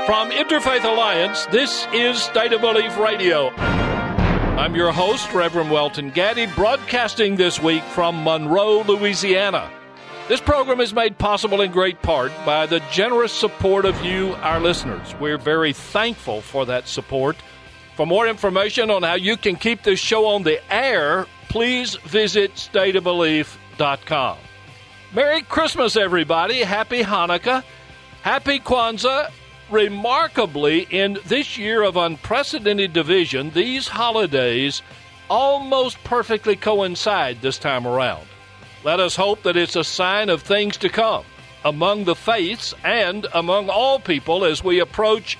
From Interfaith Alliance, this is State of Belief Radio. I'm your host, Reverend Welton Gaddy, broadcasting this week from Monroe, Louisiana. This program is made possible in great part by the generous support of you, our listeners. We're very thankful for that support. For more information on how you can keep this show on the air, please visit stateofbelief.com. Merry Christmas, everybody. Happy Hanukkah. Happy Kwanzaa. Remarkably, in this year of unprecedented division, these holidays almost perfectly coincide this time around. Let us hope that it's a sign of things to come among the faiths and among all people as we approach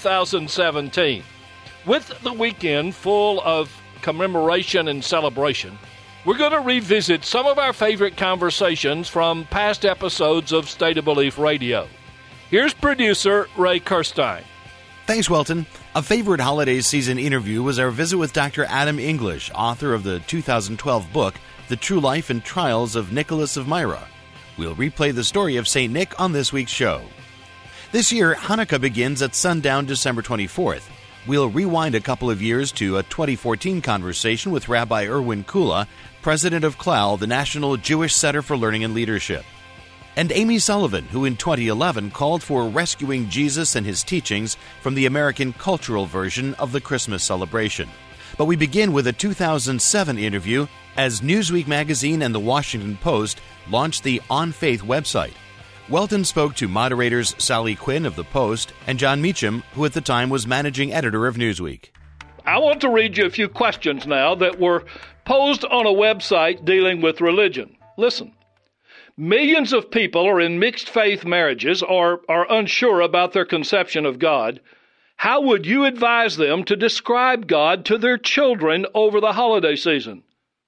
2017. With the weekend full of commemoration and celebration, we're going to revisit some of our favorite conversations from past episodes of State of Belief Radio. Here's producer Ray Kirstein. Thanks, Welton. A favorite holiday season interview was our visit with Dr. Adam English, author of the 2012 book, The True Life and Trials of Nicholas of Myra. We'll replay the story of St. Nick on this week's show. This year, Hanukkah begins at sundown December 24th. We'll rewind a couple of years to a 2014 conversation with Rabbi Erwin Kula, president of CLAL, the National Jewish Center for Learning and Leadership. And Amy Sullivan, who in 2011 called for rescuing Jesus and his teachings from the American cultural version of the Christmas celebration. But we begin with a 2007 interview as Newsweek magazine and the Washington Post launched the On Faith website. Welton spoke to moderators Sally Quinn of the Post and John Meacham, who at the time was managing editor of Newsweek. I want to read you a few questions now that were posed on a website dealing with religion. Listen. Millions of people are in mixed faith marriages or are unsure about their conception of God. How would you advise them to describe God to their children over the holiday season?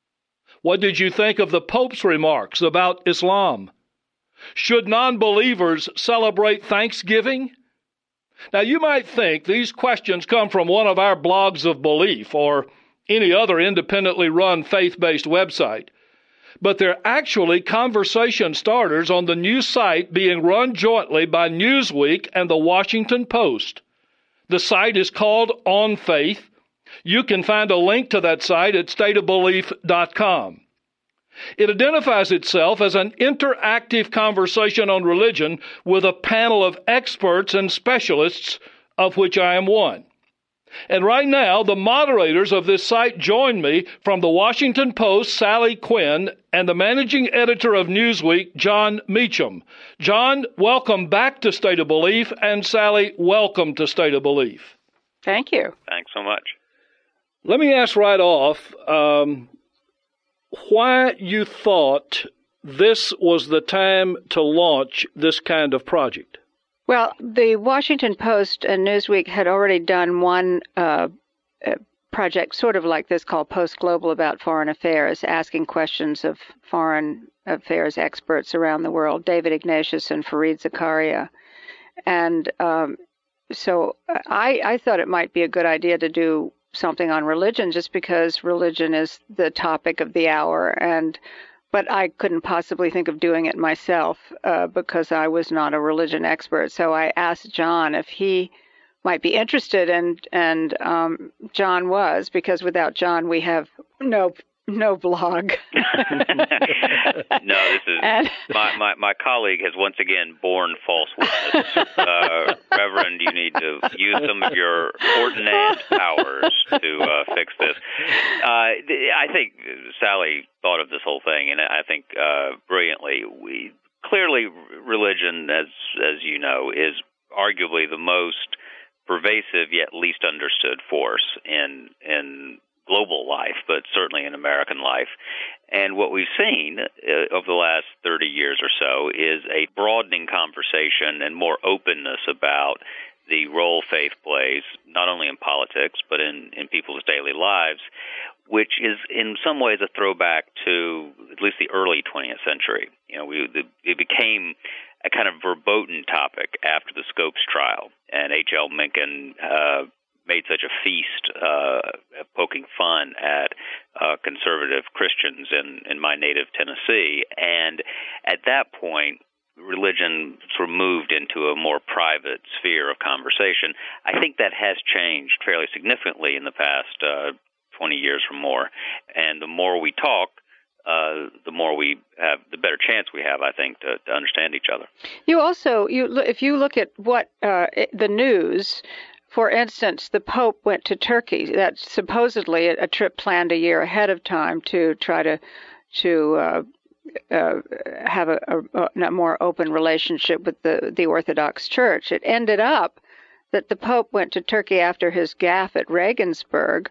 What did you think of the Pope's remarks about Islam? Should non-believers celebrate Thanksgiving? Now, you might think these questions come from one of our blogs of belief or any other independently run faith-based website. But they're actually conversation starters on the new site being run jointly by Newsweek and the Washington Post. The site is called On Faith. You can find a link to that site at stateofbelief.com. It identifies itself as an interactive conversation on religion with a panel of experts and specialists, of which I am one. And right now, the moderators of this site join me from the Washington Post, Sally Quinn, and the managing editor of Newsweek, John Meacham. John, welcome back to State of Belief, and Sally, welcome to State of Belief. Thank you. Thanks so much. Let me ask right off why you thought this was the time to launch this kind of project. Well, the Washington Post and Newsweek had already done one project sort of like this called Post Global about foreign affairs, asking questions of foreign affairs experts around the world, David Ignatius and Fareed Zakaria. And so I thought it might be a good idea to do something on religion just because religion is the topic of the hour. But I couldn't possibly think of doing it myself because I was not a religion expert. So I asked John if he might be interested, and John was, because without John we have no blog. No, this is my colleague has once again borne false witness. Reverend, you need to use some of your ordinate powers to fix this. I think Sally thought of this whole thing, and I think brilliantly. Clearly, religion, as you know, is arguably the most pervasive yet least understood force in global life, but certainly in American life. And what we've seen over the last 30 years or so is a broadening conversation and more openness about the role faith plays, not only in politics, but in people's daily lives, which is in some ways a throwback to at least the early 20th century. You know, it became a kind of verboten topic after the Scopes trial, and H.L. Mencken made such a feast poking fun at conservative Christians in my native Tennessee. And at that point, religion sort of moved into a more private sphere of conversation. I think that has changed fairly significantly in the past 20 years or more. And the more we talk, the more we have, the better chance we have, I think, to understand each other. If you look at what the news, for instance, the Pope went to Turkey. That's supposedly a trip planned a year ahead of time to try to have a more open relationship with the Orthodox Church. It ended up that the Pope went to Turkey after his gaffe at Regensburg,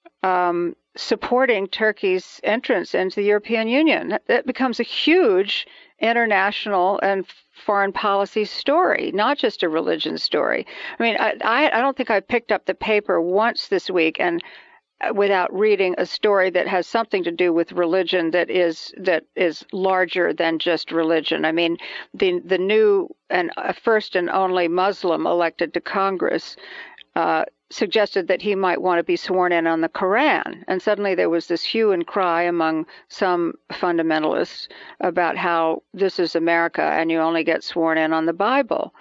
supporting Turkey's entrance into the European Union. That becomes a huge international and foreign policy story, not just a religion story. I mean, I don't think I picked up the paper once this week and without reading a story that has something to do with religion that is larger than just religion. I mean, the new and first and only Muslim elected to Congress suggested that he might want to be sworn in on the Quran. And suddenly there was this hue and cry among some fundamentalists about how this is America and you only get sworn in on the Bible.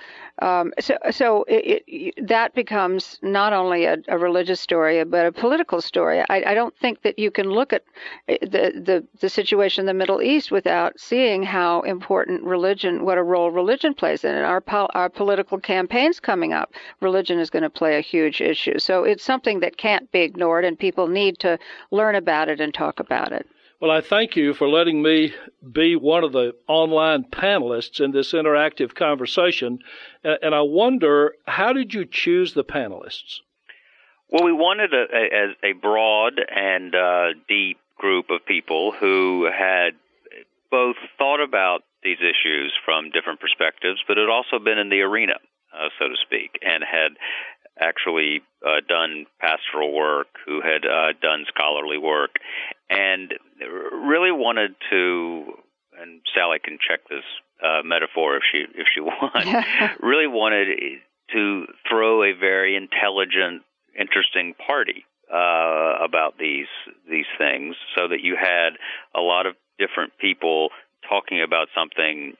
So that becomes not only a religious story, but a political story. I don't think that you can look at the situation in the Middle East without seeing how important religion, what a role religion plays in it. Our political campaigns coming up, religion is going to play a huge issue. So it's something that can't be ignored, and people need to learn about it and talk about it. Well, I thank you for letting me be one of the online panelists in this interactive conversation. And I wonder, how did you choose the panelists? Well, we wanted a broad and deep group of people who had both thought about these issues from different perspectives, but had also been in the arena, so to speak, and had actually done pastoral work, who had done scholarly work, and really wanted to, and Sally can check this metaphor if she wants, really wanted to throw a very intelligent, interesting party about these things, so that you had a lot of different people talking about something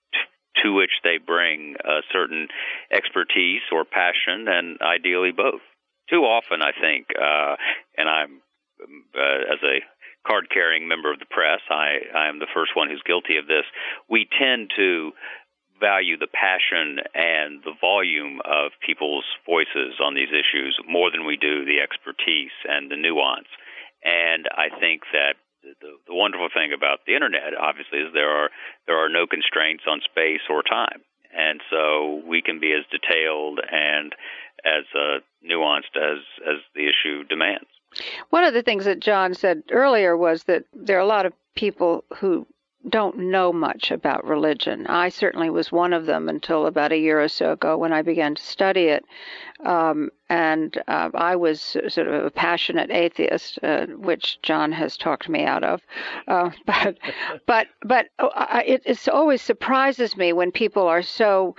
to which they bring a certain expertise or passion, and ideally both. Too often, I think, and I'm, as a card-carrying member of the press, I am the first one who's guilty of this, we tend to value the passion and the volume of people's voices on these issues more than we do the expertise and the nuance. And I think that the wonderful thing about the internet, obviously, is there are no constraints on space or time, and so we can be as detailed and as nuanced as the issue demands. One of the things that John said earlier was that there are a lot of people who don't know much about religion. I certainly was one of them until about a year or so ago when I began to study it. And I was sort of a passionate atheist, which John has talked me out of. But it always surprises me when people are so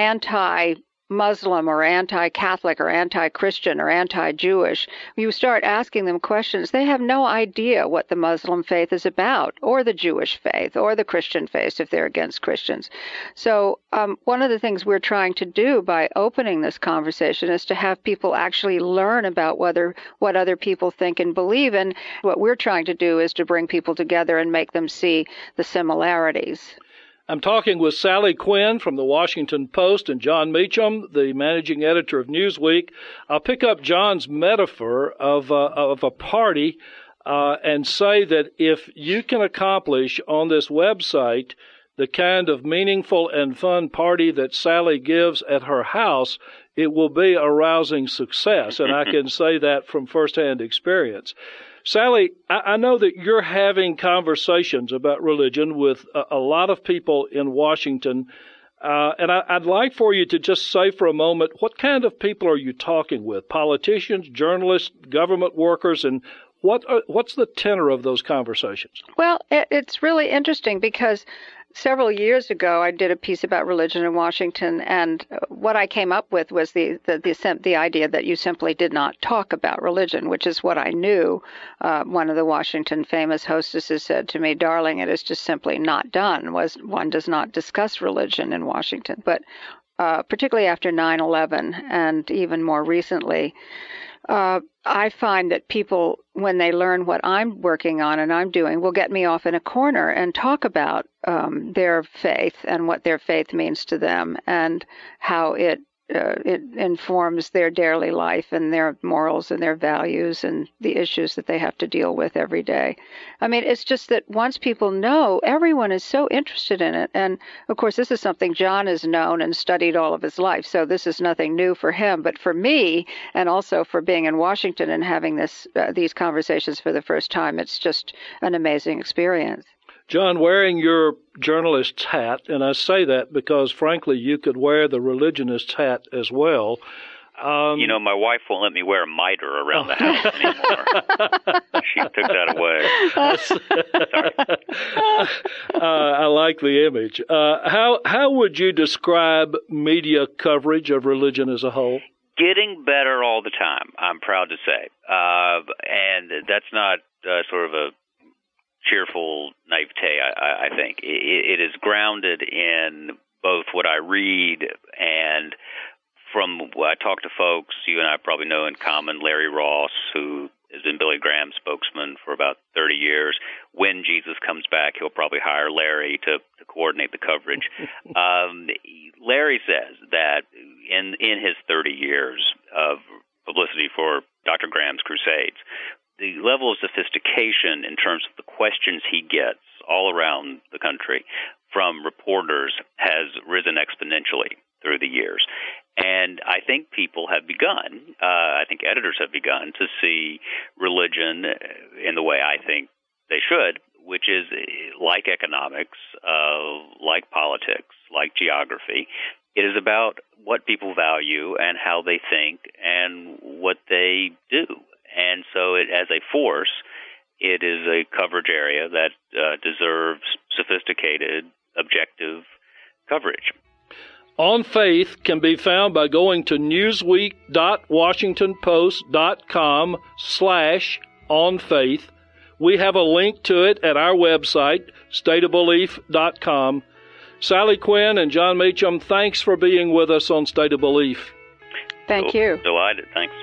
anti-Muslim or anti-Catholic or anti-Christian or anti-Jewish. You start asking them questions, they have no idea what the Muslim faith is about, or the Jewish faith, or the Christian faith if they're against Christians. So one of the things we're trying to do by opening this conversation is to have people actually learn about what other people think and believe. And what we're trying to do is to bring people together and make them see the similarities. I'm talking with Sally Quinn from the Washington Post and John Meacham, the managing editor of Newsweek. I'll pick up John's metaphor of a party and say that if you can accomplish on this website the kind of meaningful and fun party that Sally gives at her house, it will be a rousing success, and I can say that from firsthand experience. Sally, I know that you're having conversations about religion with a lot of people in Washington, and I'd like for you to just say for a moment, what kind of people are you talking with? Politicians, journalists, government workers, and What's the tenor of those conversations? Well, it's really interesting because several years ago I did a piece about religion in Washington, and what I came up with was the idea that you simply did not talk about religion, which is what I knew. One of the Washington famous hostesses said to me, "Darling, it is just simply not done. One does not discuss religion in Washington." But particularly after 9/11 and even more recently, I find that people, when they learn what I'm working on and I'm doing, will get me off in a corner and talk about their faith and what their faith means to them and how it informs their daily life and their morals and their values and the issues that they have to deal with every day. I mean, it's just that once people know, everyone is so interested in it. And, of course, this is something John has known and studied all of his life, so this is nothing new for him. But for me, and also for being in Washington and having these conversations for the first time, it's just an amazing experience. John, wearing your journalist's hat, and I say that because, frankly, you could wear the religionist's hat as well. My wife won't let me wear a mitre around the house anymore. She took that away. I like the image. How would you describe media coverage of religion as a whole? Getting better all the time, I'm proud to say. And that's not sort of a cheerful naivete, I think. It is grounded in both what I read and from what I talk to folks. You and I probably know in common Larry Ross, who has been Billy Graham's spokesman for about 30 years. When Jesus comes back, he'll probably hire Larry to coordinate the coverage. Larry says that in his 30 years of publicity for Dr. Graham's crusades, the level of sophistication in terms of the questions he gets all around the country from reporters has risen exponentially through the years. And I think people have begun, I think editors have begun to see religion in the way I think they should, which is like economics, like politics, like geography. It is about what people value and how they think and what they do. And so as a force, it is a coverage area that deserves sophisticated, objective coverage. On Faith can be found by going to newsweek.washingtonpost.com/onfaith. We have a link to it at our website, stateofbelief.com. Sally Quinn and John Meacham, thanks for being with us on State of Belief. Thank you. Delighted. Thanks.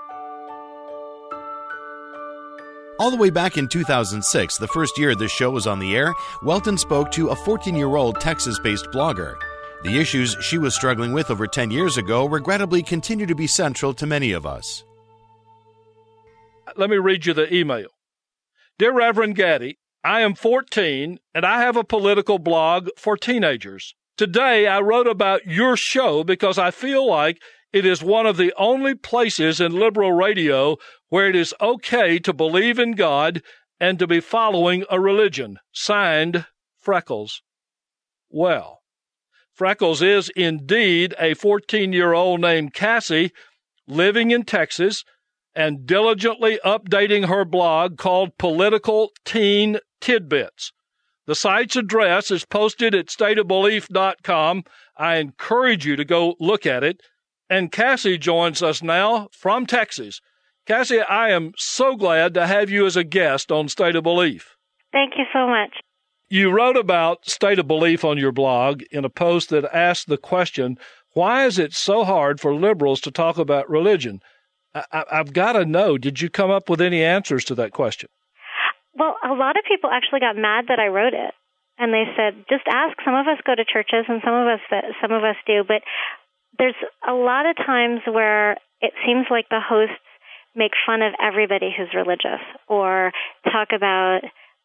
All the way back in 2006, the first year this show was on the air, Welton spoke to a 14-year-old Texas-based blogger. The issues she was struggling with over 10 years ago regrettably continue to be central to many of us. Let me read you the email. Dear Reverend Gaddy, I am 14, and I have a political blog for teenagers. Today, I wrote about your show because I feel like it is one of the only places in liberal radio where it is okay to believe in God and to be following a religion. Signed, Freckles. Well, Freckles is indeed a 14-year-old named Cassie living in Texas and diligently updating her blog called Political Teen Tidbits. The site's address is posted at stateofbelief.com. I encourage you to go look at it. And Cassie joins us now from Texas. Cassie, I am so glad to have you as a guest on State of Belief. Thank you so much. You wrote about State of Belief on your blog in a post that asked the question, why is it so hard for liberals to talk about religion? I've got to know, did you come up with any answers to that question? Well, a lot of people actually got mad that I wrote it. And they said, just ask. Some of us go to churches and some of us do. But there's a lot of times where it seems like the hosts make fun of everybody who's religious or talk about,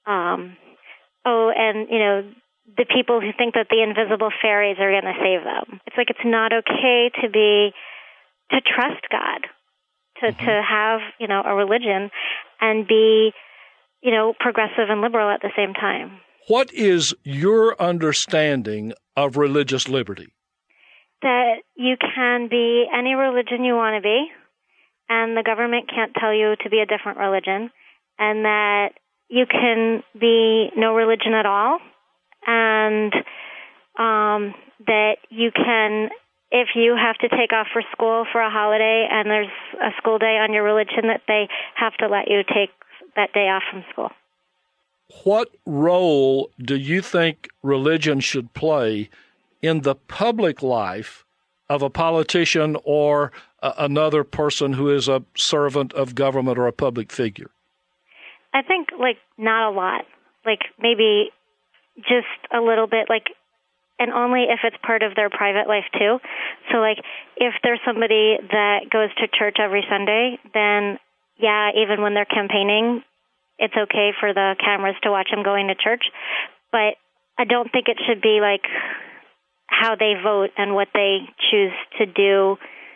the people who think that the invisible fairies are going to save them. It's like it's not okay to trust God, to have, a religion and be, progressive and liberal at the same time. What is your understanding of religious liberty? That you can be any religion you want to be, and the government can't tell you to be a different religion, and that you can be no religion at all, and that you can, if you have to take off for school for a holiday and there's a school day on your religion, that they have to let you take that day off from school. What role do you think religion should play in the public life of a politician or another person who is a servant of government or a public figure? I think, not a lot. Maybe just a little bit, and only if it's part of their private life, too. So, if there's somebody that goes to church every Sunday, then, yeah, even when they're campaigning, it's okay for the cameras to watch them going to church. But I don't think it should be, how they vote and what they choose to do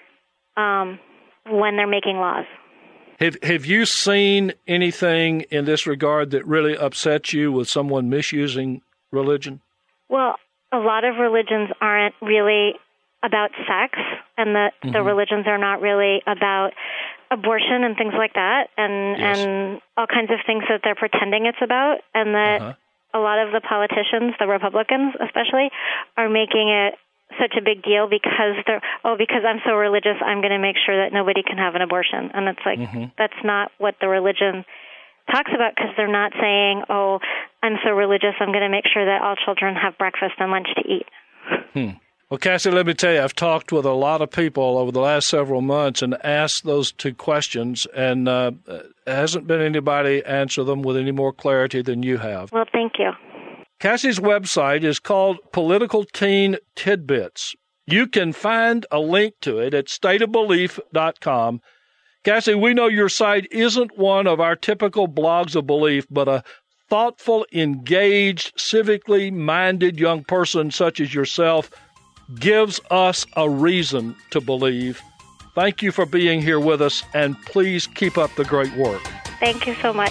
when they're making laws. Have you seen anything in this regard that really upsets you with someone misusing religion? Well, a lot of religions aren't really about sex, and the religions are not really about abortion and things like that, and all kinds of things that they're pretending it's about, and that a lot of the politicians, the Republicans especially, are making it such a big deal because because I'm so religious, I'm going to make sure that nobody can have an abortion. And it's that's not what the religion talks about, because they're not saying, I'm so religious, I'm going to make sure that all children have breakfast and lunch to eat. Well, Cassie, let me tell you, I've talked with a lot of people over the last several months and asked those two questions, and hasn't been anybody answer them with any more clarity than you have. Well, thank you. Cassie's website is called Political Teen Tidbits. You can find a link to it at stateofbelief.com. Cassie, we know your site isn't one of our typical blogs of belief, but a thoughtful, engaged, civically minded young person such as yourself gives us a reason to believe. Thank you for being here with us, and please keep up the great work. Thank you so much.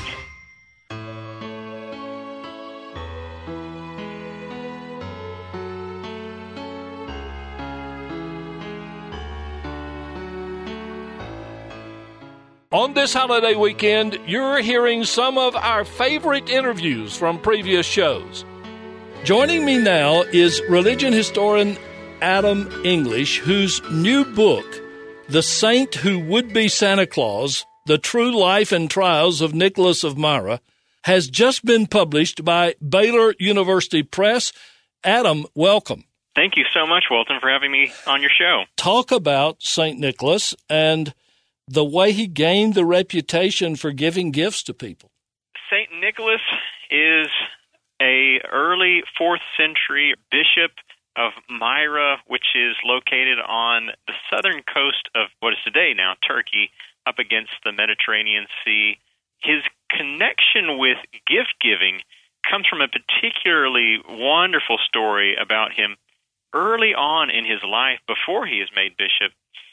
On this holiday weekend, you're hearing some of our favorite interviews from previous shows. Joining me now is religion historian Adam English, whose new book, The Saint Who Would Be Santa Claus, The True Life and Trials of Nicholas of Myra, has just been published by Baylor University Press. Adam, welcome. Thank you so much, Walton, for having me on your show. Talk about St. Nicholas and the way he gained the reputation for giving gifts to people. St. Nicholas is an early 4th century bishop of Myra, which is located on the southern coast of what is today now Turkey, up against the Mediterranean Sea. His connection with gift-giving comes from a particularly wonderful story about him early on in his life before he is made bishop.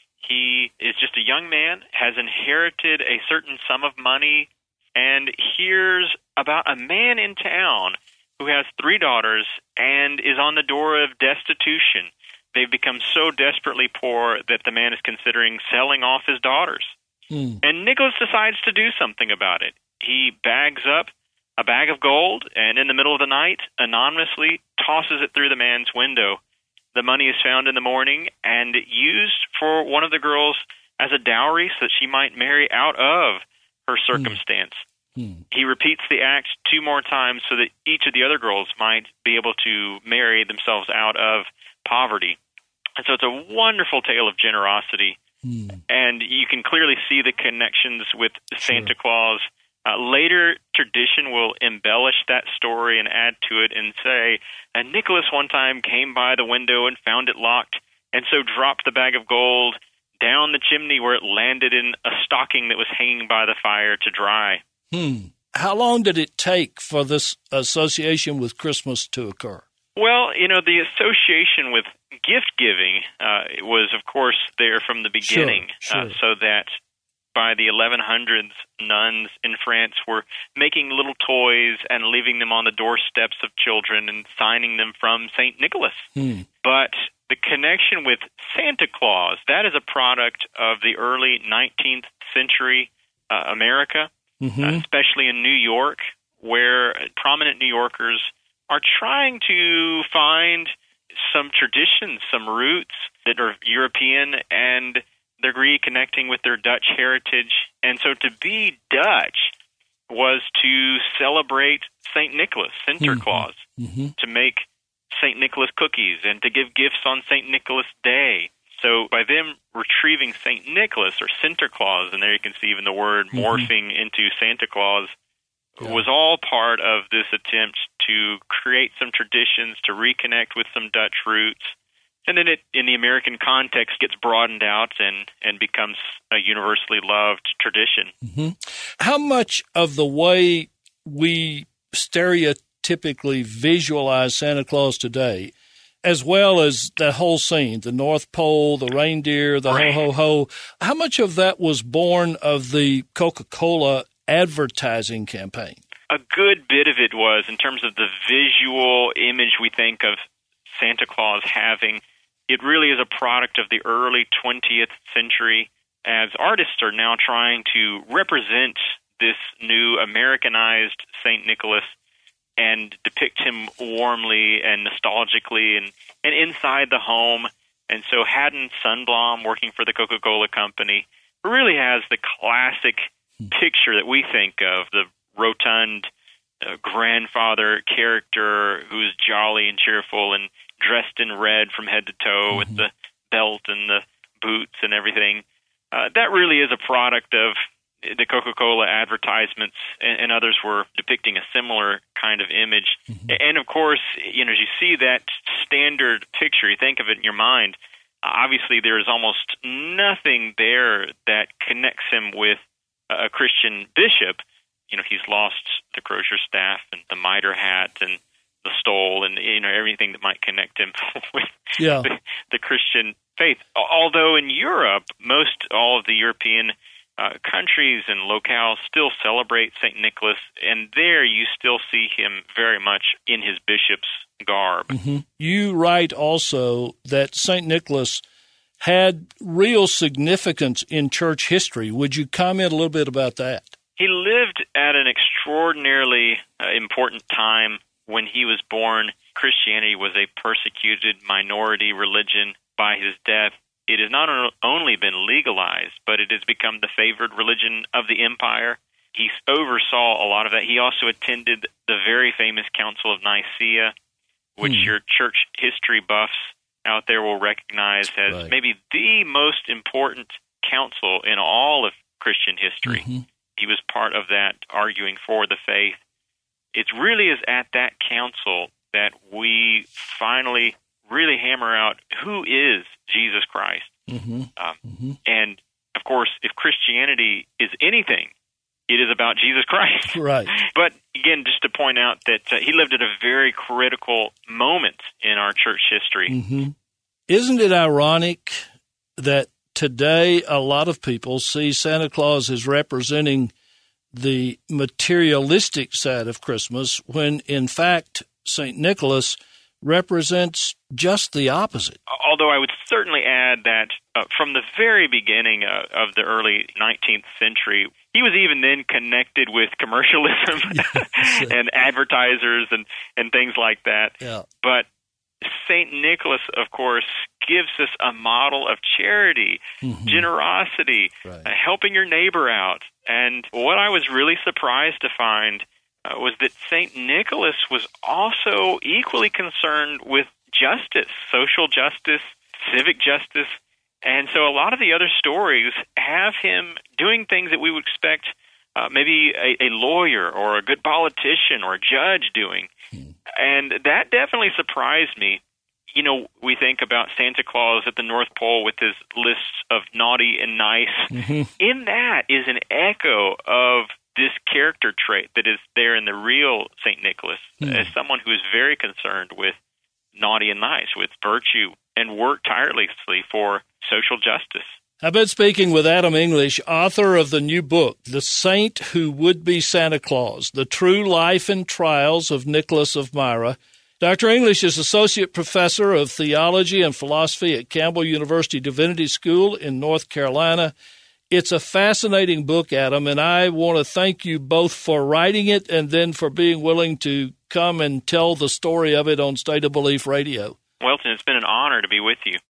He is just a young man, has inherited a certain sum of money, and hears about a man in town who has 3 daughters and is on the door of destitution. They've become so desperately poor that the man is considering selling off his daughters. And Nicholas decides to do something about it. He bags up a bag of gold and in the middle of the night anonymously tosses it through the man's window. The money is found in the morning and used for one of the girls as a dowry so that she might marry out of her circumstance. He repeats the act 2 more times so that each of the other girls might be able to marry themselves out of poverty. And so it's a wonderful tale of generosity. And you can clearly see the connections with Santa Claus. Later tradition will embellish that story and add to it and say, and Nicholas one time came by the window and found it locked, and so dropped the bag of gold down the chimney where it landed in a stocking that was hanging by the fire to dry. How long did it take for this association with Christmas to occur? Well, the association with gift-giving was, of course, there from the beginning, so that by the 1100s, nuns in France were making little toys and leaving them on the doorsteps of children and signing them from St. Nicholas. But the connection with Santa Claus, that is a product of the early 19th century America. especially in New York, where prominent New Yorkers are trying to find some traditions, some roots that are European, and they're reconnecting with their Dutch heritage. And so to be Dutch was to celebrate St. Nicholas, Sinterklaas, to make St. Nicholas cookies and to give gifts on St. Nicholas Day. So by them retrieving St. Nicholas or Sinterklaas, and there you can see even the word morphing into Santa Claus, was all part of this attempt to create some traditions, to reconnect with some Dutch roots. And then it, in the American context, gets broadened out and becomes a universally loved tradition. How much of the way we stereotypically visualize Santa Claus today, as well as that whole scene, the North Pole, the reindeer, the ho-ho-ho, how much of that was born of the Coca-Cola advertising campaign? A good bit of it was, in terms of the visual image we think of Santa Claus having. It really is a product of the early 20th century, as artists are now trying to represent this new Americanized St. Nicholas and depict him warmly and nostalgically and inside the home. And so Haddon Sundblom, working for the Coca-Cola Company, really has the classic picture that we think of, the rotund grandfather character who's jolly and cheerful and dressed in red from head to toe with the belt and the boots and everything. That really is a product of the Coca-Cola advertisements, and others were depicting a similar kind of image. And of course, as you see that standard picture, you think of it in your mind, obviously there is almost nothing there that connects him with a Christian bishop. He's lost the crozier staff and the mitre hat and the stole and everything that might connect him with the Christian faith. Although in Europe, most all of the European countries and locales still celebrate St. Nicholas, and there you still see him very much in his bishop's garb. You write also that St. Nicholas had real significance in church history. Would you comment a little bit about that? He lived at an extraordinarily important time when he was born. Christianity was a persecuted minority religion. By his death, it has not only been legalized, but it has become the favored religion of the empire. He oversaw a lot of that. He also attended the very famous Council of Nicaea, which your church history buffs out there will recognize as maybe the most important council in all of Christian history. He was part of that, arguing for the faith. It really is at that council that we finally really hammer out who is Jesus Christ. And, of course, if Christianity is anything, it is about Jesus Christ. Right. But, again, just to point out that he lived at a very critical moment in our church history. Isn't it ironic that today a lot of people see Santa Claus as representing the materialistic side of Christmas when, in fact, St. Nicholas represents just the opposite? Although I would certainly add that from the very beginning of the early 19th century, he was even then connected with commercialism and advertisers and things like that. But St. Nicholas, of course, gives us a model of charity, generosity, helping your neighbor out. And what I was really surprised to find was that St. Nicholas was also equally concerned with justice, social justice, civic justice. And so a lot of the other stories have him doing things that we would expect maybe a lawyer or a good politician or a judge doing. And that definitely surprised me. We think about Santa Claus at the North Pole with his lists of naughty and nice. In that is an echo of this character trait that is there in the real St. Nicholas as someone who is very concerned with naughty and nice, with virtue, and worked tirelessly for social justice. I've been speaking with Adam English, author of the new book, The Saint Who Would Be Santa Claus, The True Life and Trials of Nicholas of Myra. Dr. English is Associate Professor of Theology and Philosophy at Campbell University Divinity School in North Carolina. It's a fascinating book, Adam, and I want to thank you both for writing it and then for being willing to come and tell the story of it on State of Belief Radio. Welton, it's been an honor to be with you.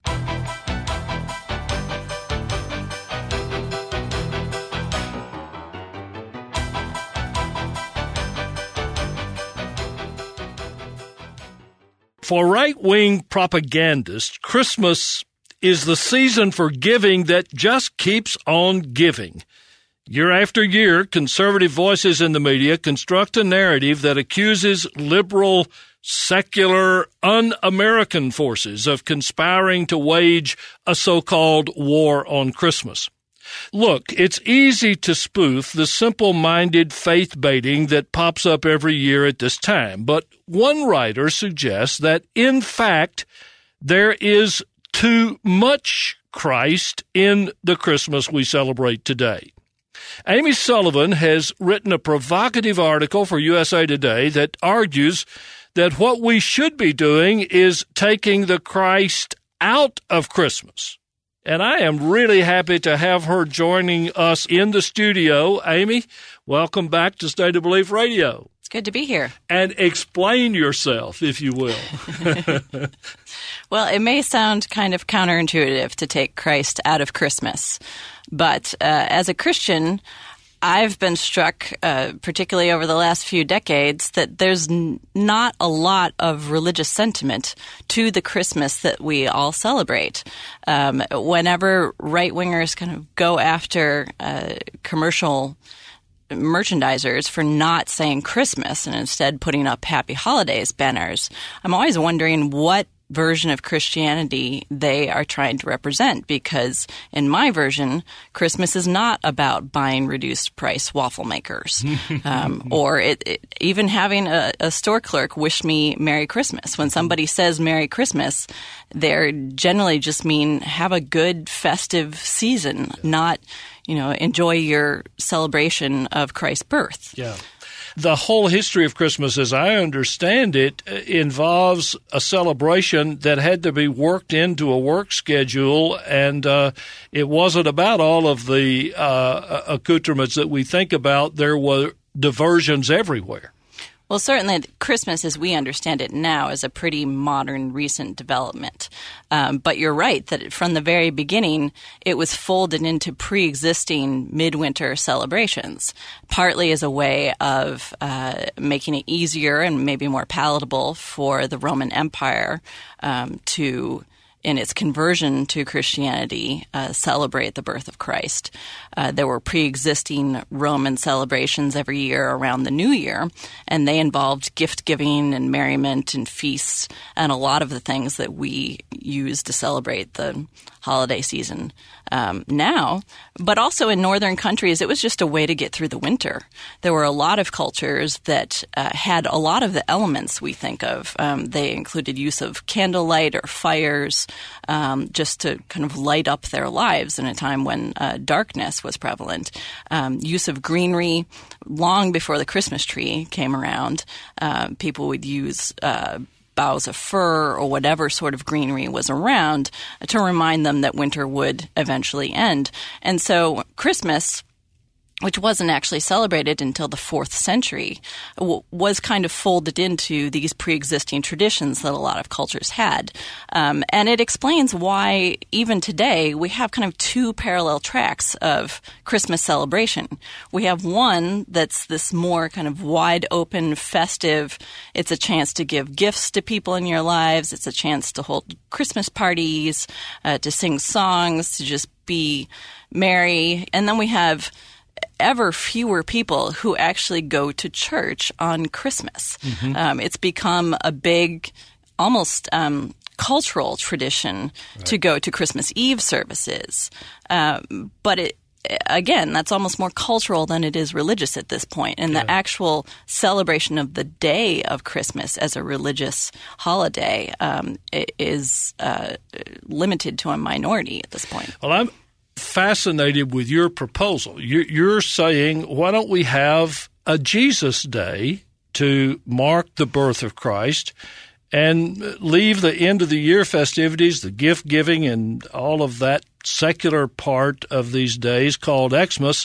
For right-wing propagandists, Christmas is the season for giving that just keeps on giving. Year after year, conservative voices in the media construct a narrative that accuses liberal, secular, un-American forces of conspiring to wage a so-called war on Christmas. Look, it's easy to spoof the simple-minded faith-baiting that pops up every year at this time, but one writer suggests that, in fact, there is too much Christ in the Christmas we celebrate today. Amy Sullivan has written a provocative article for USA Today that argues that what we should be doing is taking the Christ out of Christmas. And I am really happy to have her joining us in the studio. Amy, welcome back to State of Belief Radio. It's good to be here. And explain yourself, if you will. Well, it may sound kind of counterintuitive to take Christ out of Christmas, but as a Christian, I've been struck, particularly over the last few decades, that there's not a lot of religious sentiment to the Christmas that we all celebrate. Whenever right-wingers kind of go after commercial merchandisers for not saying Christmas and instead putting up Happy Holidays banners, I'm always wondering what version of Christianity they are trying to represent, because in my version, Christmas is not about buying reduced price waffle makers or even having a store clerk wish me Merry Christmas. When somebody says Merry Christmas, they're generally just mean have a good festive season, not, enjoy your celebration of Christ's birth. Yeah. The whole history of Christmas, as I understand it, involves a celebration that had to be worked into a work schedule, and it wasn't about all of the accoutrements that we think about. There were diversions everywhere. Well, certainly Christmas, as we understand it now, is a pretty modern, recent development. But you're right that from the very beginning, it was folded into pre-existing midwinter celebrations, partly as a way of making it easier and maybe more palatable for the Roman Empire to, in its conversion to Christianity, celebrate the birth of Christ. There were pre-existing Roman celebrations every year around the New Year, and they involved gift-giving and merriment and feasts and a lot of the things that we use to celebrate the holiday season now. But also in northern countries, it was just a way to get through the winter. There were a lot of cultures that had a lot of the elements we think of. They included use of candlelight or fires, just to kind of light up their lives in a time when darkness was prevalent. Use of greenery long before the Christmas tree came around. People would use boughs of fir or whatever sort of greenery was around to remind them that winter would eventually end. And so Christmas, which wasn't actually celebrated until the 4th century, was kind of folded into these pre-existing traditions that a lot of cultures had. And it explains why, even today, we have kind of two parallel tracks of Christmas celebration. We have one that's this more kind of wide open, festive, it's a chance to give gifts to people in your lives, it's a chance to hold Christmas parties, to sing songs, to just be merry. And then we have ever fewer people who actually go to church on Christmas. Mm-hmm. It's become a big, almost cultural tradition to go to Christmas Eve services. But again, that's almost more cultural than it is religious at this point. And the actual celebration of the day of Christmas as a religious holiday is limited to a minority at this point. Well, I'm fascinated with your proposal. You're saying, why don't we have a Jesus Day to mark the birth of Christ, and leave the end of the year festivities, the gift giving, and all of that secular part of these days called Xmas,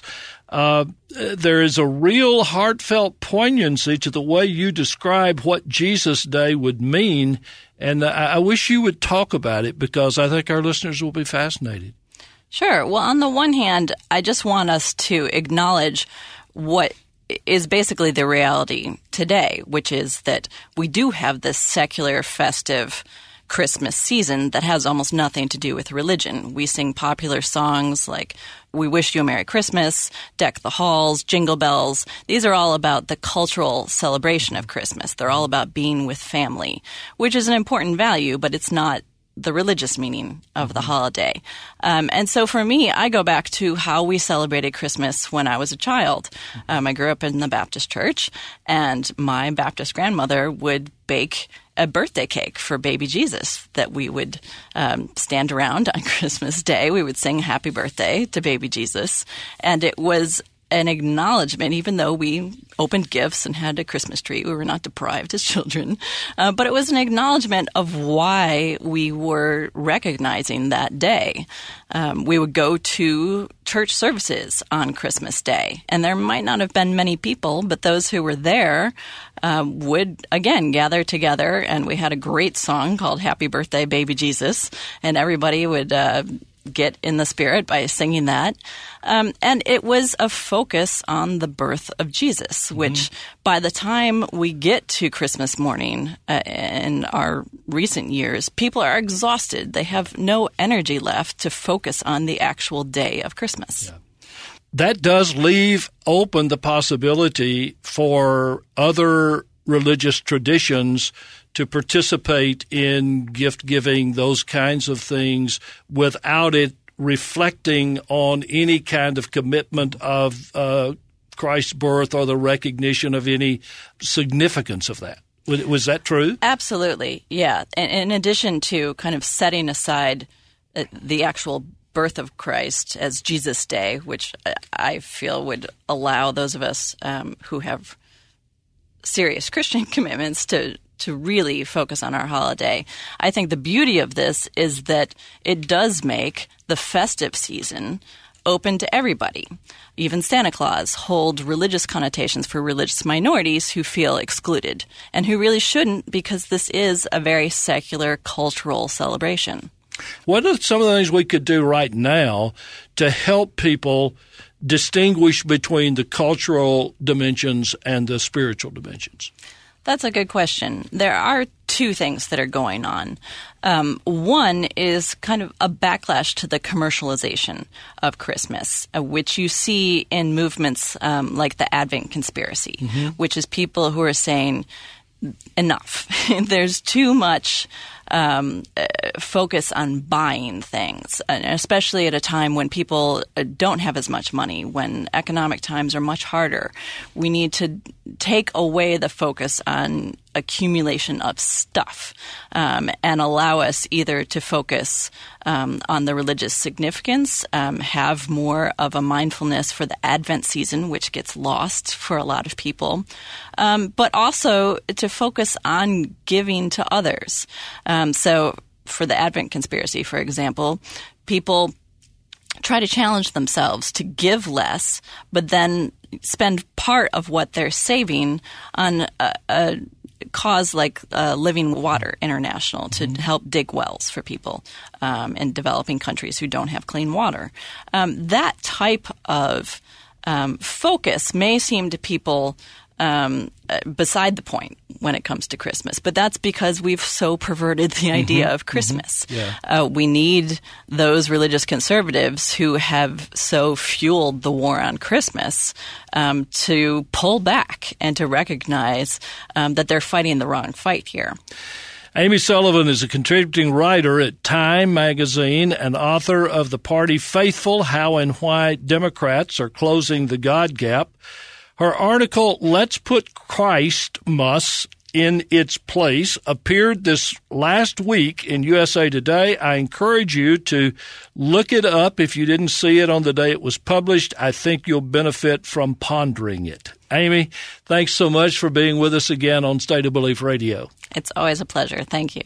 there is a real heartfelt poignancy to the way you describe what Jesus Day would mean, and I wish you would talk about it because I think our listeners will be fascinated. Sure. Well, on the one hand, I just want us to acknowledge what is basically the reality today, which is that we do have this secular, festive Christmas season that has almost nothing to do with religion. We sing popular songs like We Wish You a Merry Christmas, Deck the Halls, Jingle Bells. These are all about the cultural celebration of Christmas. They're all about being with family, which is an important value, but it's not the religious meaning of the holiday. And so for me, I go back to how we celebrated Christmas when I was a child. I grew up in the Baptist church, and my Baptist grandmother would bake a birthday cake for baby Jesus that we would stand around on Christmas Day. We would sing happy birthday to baby Jesus. And it was an acknowledgement, even though we opened gifts and had a Christmas tree. We were not deprived as children. But it was an acknowledgement of why we were recognizing that day. We would go to church services on Christmas Day, and there might not have been many people, but those who were there would, again, gather together, and we had a great song called Happy Birthday, Baby Jesus, and everybody would get in the spirit by singing that. And it was a focus on the birth of Jesus, which by the time we get to Christmas morning in our recent years, people are exhausted. They have no energy left to focus on the actual day of Christmas. Yeah. That does leave open the possibility for other religious traditions to participate in gift giving, those kinds of things, without it reflecting on any kind of commitment of Christ's birth or the recognition of any significance of that. Was that true? Absolutely, yeah. And in addition to kind of setting aside the actual birth of Christ as Jesus Day, which I feel would allow those of us who have serious Christian commitments to really focus on our holiday. I think the beauty of this is that it does make the festive season open to everybody. Even Santa Claus hold religious connotations for religious minorities who feel excluded and who really shouldn't, because this is a very secular cultural celebration. What are some of the things we could do right now to help people distinguish between the cultural dimensions and the spiritual dimensions? That's a good question. There are two things that are going on. One is kind of a backlash to the commercialization of Christmas, which you see in movements like the Advent conspiracy, which is people who are saying, enough. There's too much focus on buying things, and especially at a time when people don't have as much money, when economic times are much harder. We need to take away the focus on accumulation of stuff and allow us either to focus on the religious significance, have more of a mindfulness for the Advent season, which gets lost for a lot of people, but also to focus on giving to others. So for the Advent conspiracy, for example, people try to challenge themselves to give less, but then spend part of what they're saving on a cause like Living Water International to help dig wells for people in developing countries who don't have clean water. That type of focus may seem to people beside the point when it comes to Christmas, but that's because we've so perverted the idea of Christmas. We need those religious conservatives who have so fueled the war on Christmas to pull back and to recognize that they're fighting the wrong fight here. Amy Sullivan is a contributing writer at Time magazine and author of the Party Faithful: How and Why Democrats Are Closing the God Gap. Her article, Let's Put Christmas in its place appeared this last week in USA Today. I encourage you to look it up if you didn't see it on the day it was published. I think you'll benefit from pondering it. Amy, thanks so much for being with us again on State of Belief Radio. It's always a pleasure. Thank you.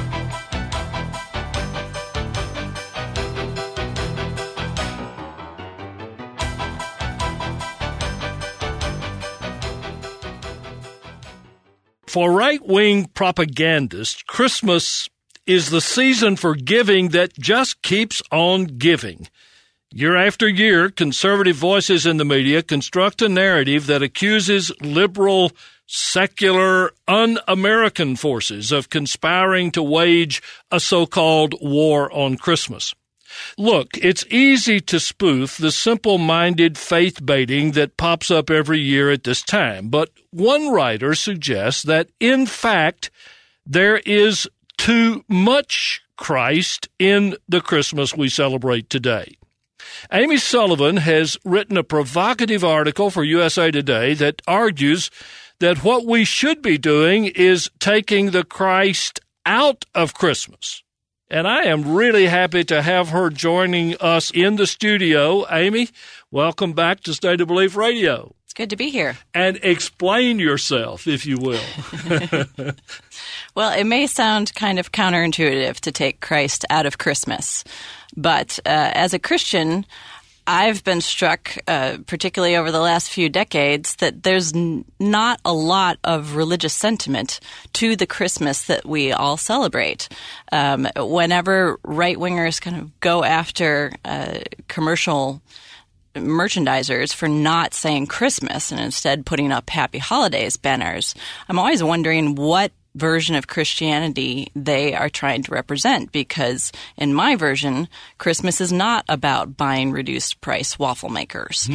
For right-wing propagandists, Christmas is the season for giving that just keeps on giving. Year after year, conservative voices in the media construct a narrative that accuses liberal, secular, un-American forces of conspiring to wage a so-called war on Christmas. Look, it's easy to spoof the simple-minded faith-baiting that pops up every year at this time, but one writer suggests that, in fact, there is too much Christ in the Christmas we celebrate today. Amy Sullivan has written a provocative article for USA Today that argues that what we should be doing is taking the Christ out of Christmas. And I am really happy to have her joining us in the studio. Amy, welcome back to State of Belief Radio. It's good to be here. And explain yourself, if you will. Well, it may sound kind of counterintuitive to take Christ out of Christmas, but as a Christian, I've been struck, particularly over the last few decades, that there's not a lot of religious sentiment to the Christmas that we all celebrate. Whenever right-wingers kind of go after commercial merchandisers for not saying Christmas and instead putting up Happy Holidays banners, I'm always wondering what version of Christianity they are trying to represent, because in my version, Christmas is not about buying reduced price waffle makers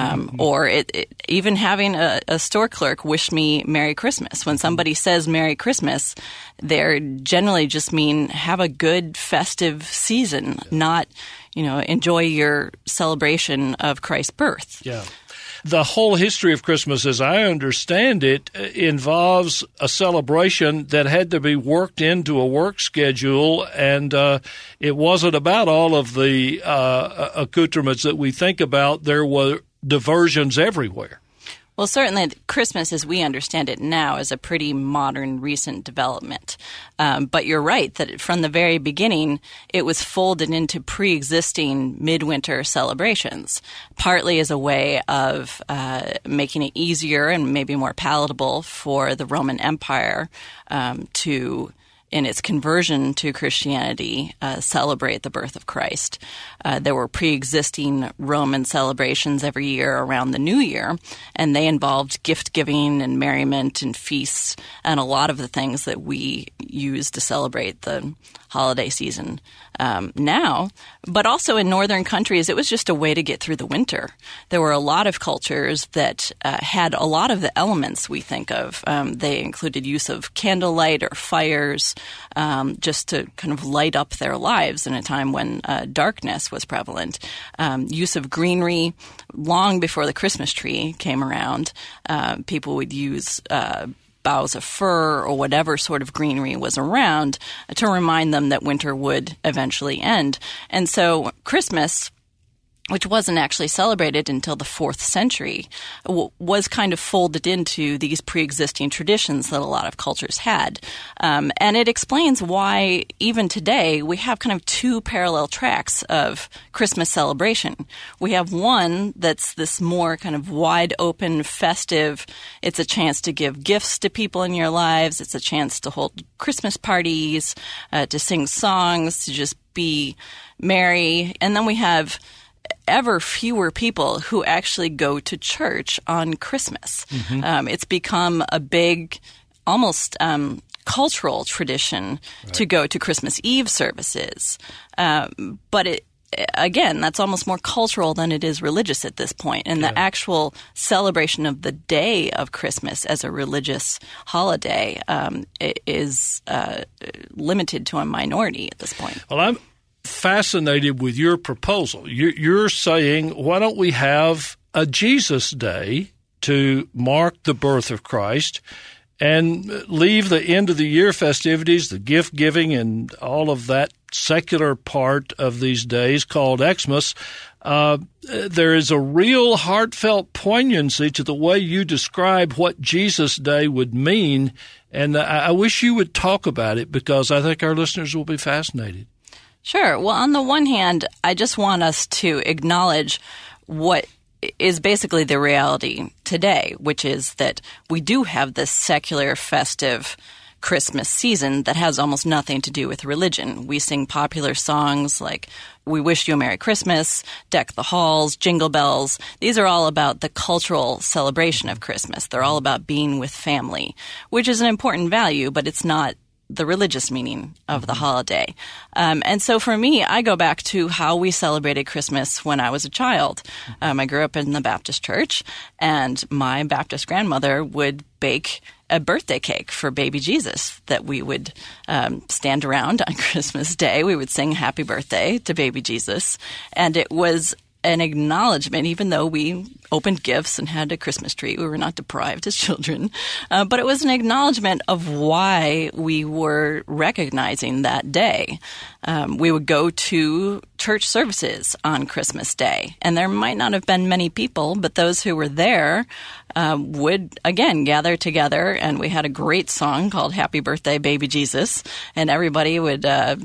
or even having a store clerk wish me Merry Christmas. When somebody says Merry Christmas, they're generally just mean have a good festive season, not, enjoy your celebration of Christ's birth. Yeah. The whole history of Christmas, as I understand it, involves a celebration that had to be worked into a work schedule, and it wasn't about all of the accoutrements that we think about. There were diversions everywhere. Well, certainly Christmas, as we understand it now, is a pretty modern, recent development. But you're right that from the very beginning, it was folded into pre-existing midwinter celebrations, partly as a way of making it easier and maybe more palatable for the Roman Empire to, in its conversion to Christianity, celebrate the birth of Christ. There were pre-existing Roman celebrations every year around the New Year, and they involved gift-giving and merriment and feasts and a lot of the things that we use to celebrate the holiday season now. But also in northern countries, it was just a way to get through the winter. There were a lot of cultures that had a lot of the elements we think of. They included use of candlelight or fires, just to kind of light up their lives in a time when darkness was prevalent. Use of greenery long before the Christmas tree came around. People would use boughs of fir or whatever sort of greenery was around to remind them that winter would eventually end. And so Christmas, which wasn't actually celebrated until the 4th century, was kind of folded into these pre-existing traditions that a lot of cultures had. And it explains why, even today, we have kind of two parallel tracks of Christmas celebration. We have one that's this more kind of wide open, festive, it's a chance to give gifts to people in your lives, it's a chance to hold Christmas parties, to sing songs, to just be merry. And then we have ever fewer people who actually go to church on Christmas. Mm-hmm. It's become a big, almost cultural tradition to go to Christmas Eve services. But again, that's almost more cultural than it is religious at this point. And the actual celebration of the day of Christmas as a religious holiday is limited to a minority at this point. Well, I'm fascinated with your proposal. You're saying, why don't we have a Jesus Day to mark the birth of Christ, and leave the end of the year festivities, the gift giving, and all of that secular part of these days called Xmas, there is a real heartfelt poignancy to the way you describe what Jesus Day would mean, and I wish you would talk about it because I think our listeners will be fascinated. Sure. Well, on the one hand, I just want us to acknowledge what is basically the reality today, which is that we do have this secular, festive Christmas season that has almost nothing to do with religion. We sing popular songs like We Wish You a Merry Christmas, Deck the Halls, Jingle Bells. These are all about the cultural celebration of Christmas. They're all about being with family, which is an important value, but it's not the religious meaning of the holiday. And so for me, I go back to how we celebrated Christmas when I was a child. I grew up in the Baptist church, and my Baptist grandmother would bake a birthday cake for baby Jesus that we would stand around on Christmas Day. We would sing happy birthday to baby Jesus. And it was an acknowledgement, even though we opened gifts and had a Christmas tree. We were not deprived as children. But it was an acknowledgement of why we were recognizing that day. We would go to church services on Christmas Day, and there might not have been many people, but those who were there would, again, gather together, and we had a great song called Happy Birthday, Baby Jesus, and everybody would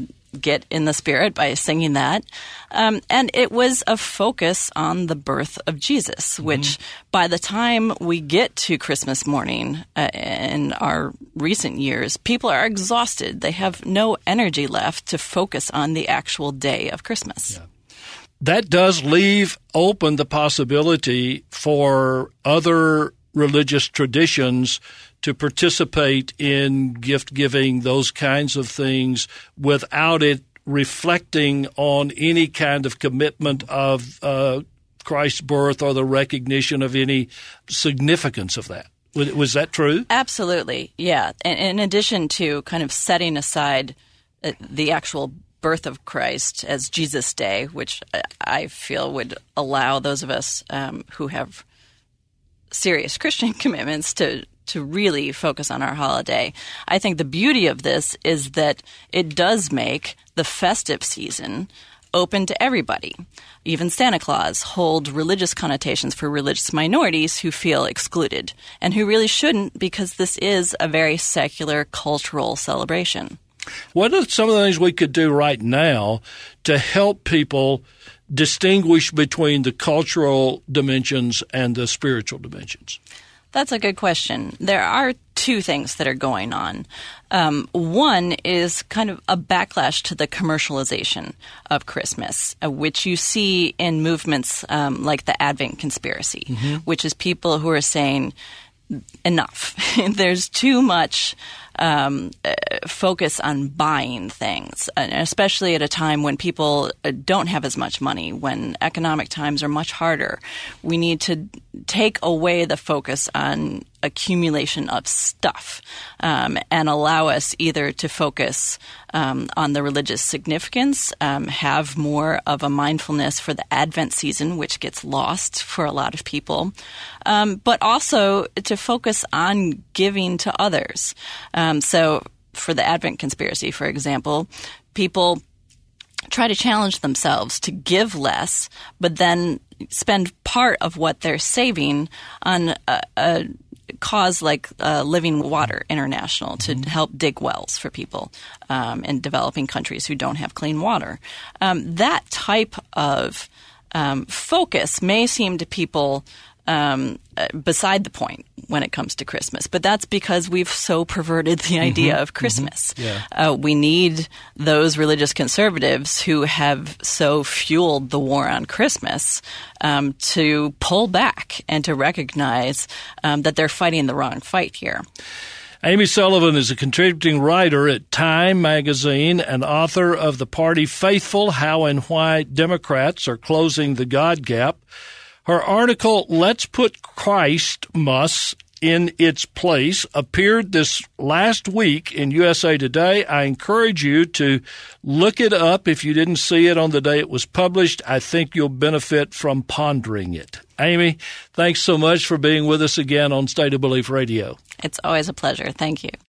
get in the spirit by singing that. And it was a focus on the birth of Jesus, which by the time we get to Christmas morning in our recent years, people are exhausted. They have no energy left to focus on the actual day of Christmas. Yeah. That does leave open the possibility for other religious traditions to participate in gift giving, those kinds of things, without it reflecting on any kind of commitment of Christ's birth or the recognition of any significance of that. Was that true? Absolutely, yeah. And in addition to kind of setting aside the actual birth of Christ as Jesus Day, which I feel would allow those of us who have serious Christian commitments to really focus on our holiday. I think the beauty of this is that it does make the festive season open to everybody. Even Santa Claus hold religious connotations for religious minorities who feel excluded and who really shouldn't, because this is a very secular cultural celebration. What are some of the things we could do right now to help people distinguish between the cultural dimensions and the spiritual dimensions? That's a good question. There are two things that are going on. One is kind of a backlash to the commercialization of Christmas, which you see in movements like the Advent conspiracy, which is people who are saying, enough. There's too much focus on buying things, and especially at a time when people don't have as much money, when economic times are much harder. We need to take away the focus on accumulation of stuff and allow us either to focus on the religious significance, have more of a mindfulness for the Advent season, which gets lost for a lot of people, but also to focus on giving to others. So for the Advent conspiracy, for example, people try to challenge themselves to give less, but then spend part of what they're saving on a cause like Living Water International to help dig wells for people in developing countries who don't have clean water. That type of focus may seem to people beside the point when it comes to Christmas, but that's because we've so perverted the idea of Christmas. We need those religious conservatives who have so fueled the war on Christmas to pull back and to recognize that they're fighting the wrong fight here. Amy Sullivan is a contributing writer at Time magazine and author of the Party Faithful: How and Why Democrats Are Closing the God Gap. Her article, Let's Put Christmas in Its Place, appeared this last week in USA Today. I encourage you to look it up if you didn't see it on the day it was published. I think you'll benefit from pondering it. Amy, thanks so much for being with us again on State of Belief Radio. It's always a pleasure. Thank you.